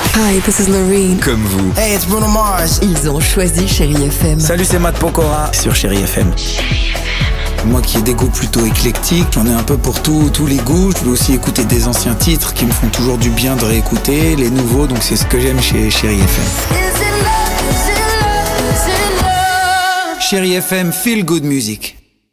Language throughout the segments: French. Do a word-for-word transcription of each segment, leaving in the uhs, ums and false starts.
Hi, this is Loreen. Comme vous. Hey, it's Bruno Mars. Ils ont choisi Chérie F M. Salut, c'est Matt Pokora sur Chérie F M. Moi qui ai des goûts plutôt éclectiques, j'en ai un peu pour tout, tous les goûts. Je veux aussi écouter des anciens titres qui me font toujours du bien de réécouter, les nouveaux, donc c'est ce que j'aime chez Chérie F M. Chérie F M, feel good music.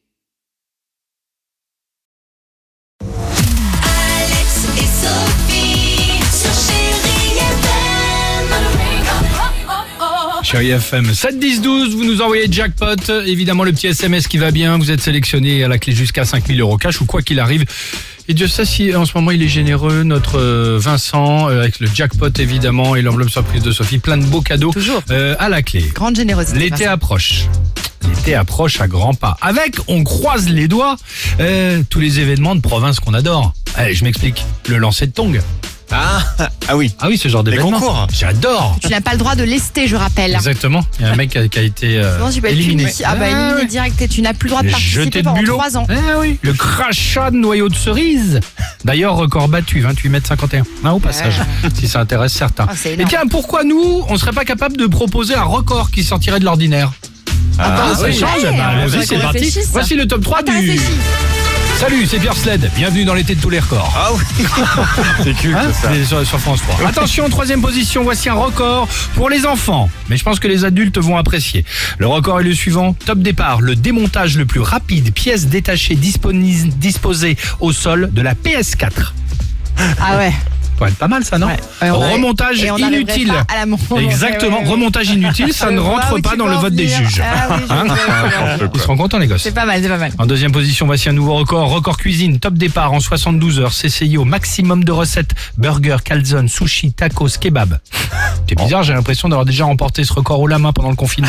Chérie F M, sept dix douze, vous nous envoyez jackpot, évidemment le petit S M S qui va bien, vous êtes sélectionné à la clé jusqu'à cinq mille euros cash ou quoi qu'il arrive. Et Dieu sait si en ce moment il est généreux, notre Vincent, avec le jackpot évidemment et l'enveloppe surprise de Sophie, plein de beaux cadeaux. Toujours. Euh, à la clé. Grande générosité. L'été Vincent. approche. L'été approche à grands pas. Avec, on croise les doigts, euh, tous les événements de province qu'on adore. Allez, je m'explique. Le lancer de tongs. Ah, ah oui. Ah oui, ce genre d'événement. concours. J'adore. Tu n'as pas le droit de lester, je rappelle. Exactement. Il y a un mec qui a, qui a été euh, Sinon, tu peux être éliminé. puni. Ah bah éliminé ouais. direct. Et tu n'as plus le droit de Les participer jetés de pendant bulot. trois ans. Eh oui. Le crachat de noyau de cerise. D'ailleurs, record battu, vingt-huit mètres cinquante et un. Ah, au passage, si ça intéresse certains. Ah, c'est Et énorme. tiens, pourquoi nous, on serait pas capable de proposer un record qui sortirait de l'ordinaire? Ah, ça oui. change, Ouais, bah, on allons-y, faudrait c'est qu'on parti. réfléchisse. Voici le top trois Ah, t'as du... réfléchi. Salut, c'est Pierre Sled. Bienvenue dans l'été de tous les records. Ah oui. C'est culte Hein, ça. c'est sur, sur France trois. Attention, troisième position, voici un record pour les enfants. Mais je pense que les adultes vont apprécier. Le record est le suivant. Top départ, le démontage le plus rapide, pièces détachées disponi- disposées au sol de la P S quatre. Ah ouais. Ça pourrait être pas mal ça, non? Ouais. Ouais, on Remontage et on n'arriverait inutile. pas à la mon- Exactement, Ouais, ouais, ouais. remontage inutile, ça Je ne vois rentre où pas tu dans veux le en vote des venir. juges. Ah oui, je Hein vois, je vois. Ils seront contents les gosses. C'est pas mal, c'est pas mal. En deuxième position, voici un nouveau record. Record cuisine, top départ en soixante-douze heures. C'est essayé au maximum de recettes. Burger, calzone, sushi, tacos, kebab. C'est bizarre, j'ai l'impression d'avoir déjà remporté ce record haut la main pendant le confinement.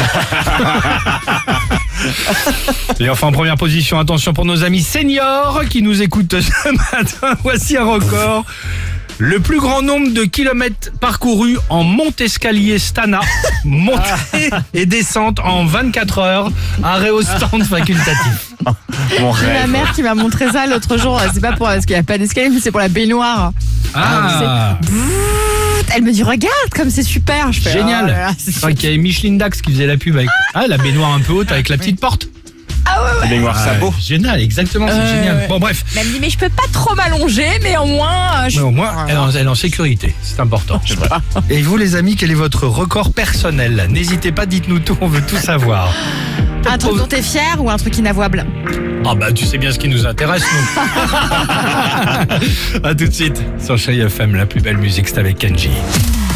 Et enfin en première position, attention pour nos amis seniors qui nous écoutent ce matin. Voici un record. Le plus grand nombre de kilomètres parcourus en monte-escalier Stana, montée et descente en vingt-quatre heures, arrêt au stand facultatif. Mon J'ai ma rêve. mère qui m'a montré ça l'autre jour. C'est pas pour parce qu'il n'y a pas d'escalier, mais c'est pour la baignoire. Ah, Elle me dit regarde comme c'est super. Je fais, génial. oh là là, c'est Je crois qu'il y avait Micheline Dax qui faisait la pub avec ah, la baignoire un peu haute avec la petite porte. Baignoire sabot. Génial, exactement, c'est Ouais, génial. ouais. Bon bref, Mais elle me dit mais je peux pas trop m'allonger, mais au moins. euh, je- mais au moins elle est en, elle est en sécurité, c'est important. Et vous les amis, quel est votre record personnel? N'hésitez pas, dites-nous tout, on veut tout savoir. Un truc dont t'es fier ou un truc inavouable? Ah bah tu sais bien ce qui nous intéresse nous. A tout de suite sur Chérie F M, la plus belle musique c'est avec Kenji.